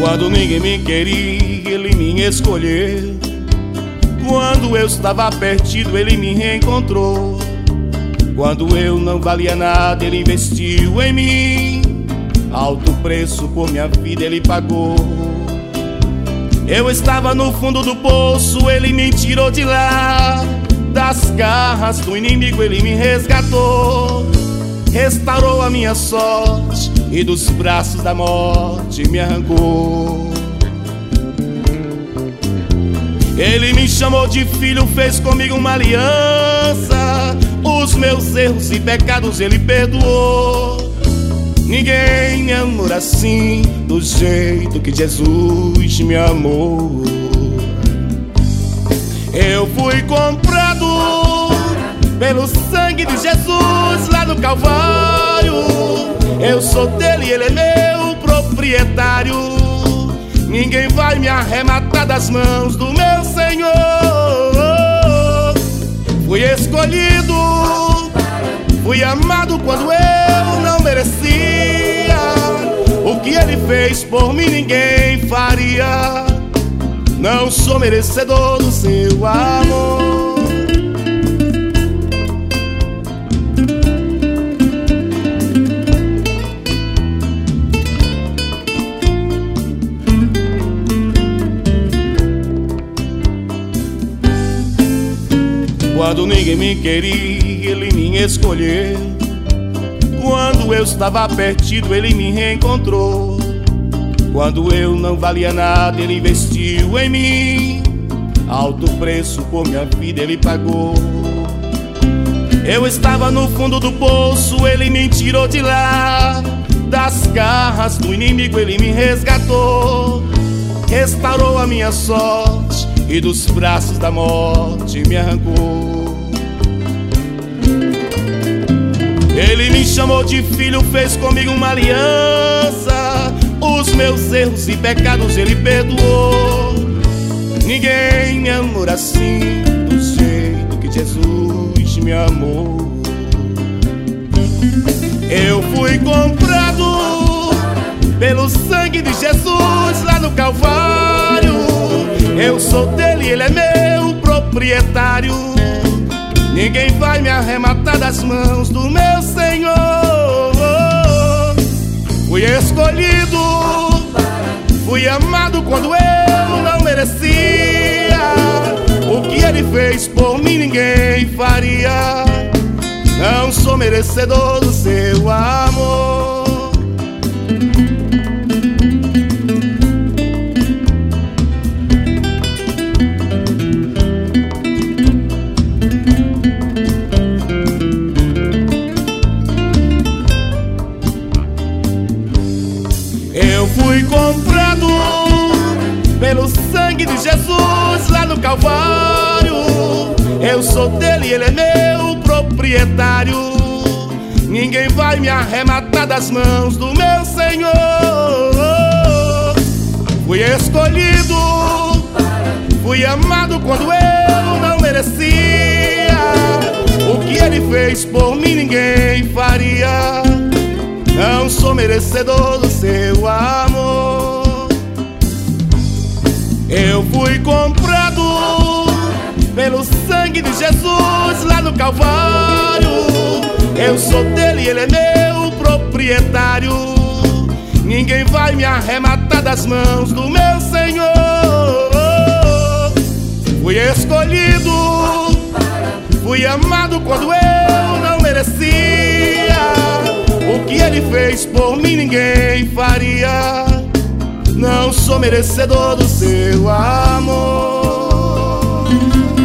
Quando ninguém me queria, ele me escolheu. Quando eu estava perdido, ele me reencontrou. Quando eu não valia nada, ele investiu em mim. Alto preço por minha vida ele pagou. Eu estava no fundo do poço, ele me tirou de lá. Das garras do inimigo ele me resgatou. Restaurou a minha sorte e dos braços da morte me arrancou. Ele me chamou de filho, fez comigo uma aliança. Os meus erros e pecados ele perdoou. Ninguém me amou assim, do jeito que Jesus me amou. Eu fui comprado pelo sangue de Jesus lá no Calvário. Eu sou dele, ele é meu proprietário. Ninguém vai me arrematar das mãos do meu Senhor. Fui escolhido, fui amado quando eu não merecia. O que ele fez por mim ninguém faria. Não sou merecedor do seu amor. Quando ninguém me queria, ele me escolheu. Quando eu estava perdido, ele me reencontrou. Quando eu não valia nada, ele investiu em mim. Alto preço por minha vida ele pagou. Eu estava no fundo do poço, ele me tirou de lá. Das garras do inimigo ele me resgatou. Restaurou a minha sorte e dos braços da morte me arrancou. Ele me chamou de filho, fez comigo uma aliança. Os meus erros e pecados ele perdoou. Ninguém me amou assim, do jeito que Jesus me amou. Eu fui comprado pelo sangue de Jesus lá no Calvário. Eu sou dele, ele é meu proprietário. Ninguém vai me arrematar das mãos do meu Senhor. Fui escolhido, fui amado quando eu não merecia. O que ele fez por mim ninguém faria. Não sou merecedor do seu amor. Eu fui comprado pelo sangue de Jesus lá no Calvário. Eu sou dele, ele é meu proprietário. Ninguém vai me arrematar das mãos do meu Senhor. Fui escolhido, fui amado quando eu não merecia. O que ele fez por mim ninguém faria. Não sou merecedor do seu amor. Eu fui comprado pelo sangue de Jesus lá no Calvário. Eu sou dele, ele é meu proprietário. Ninguém vai me arrematar das mãos do meu Senhor. Fui escolhido, fui amado quando eu não merecia. O que ele fez por mim ninguém faria. Não sou merecedor do seu amor.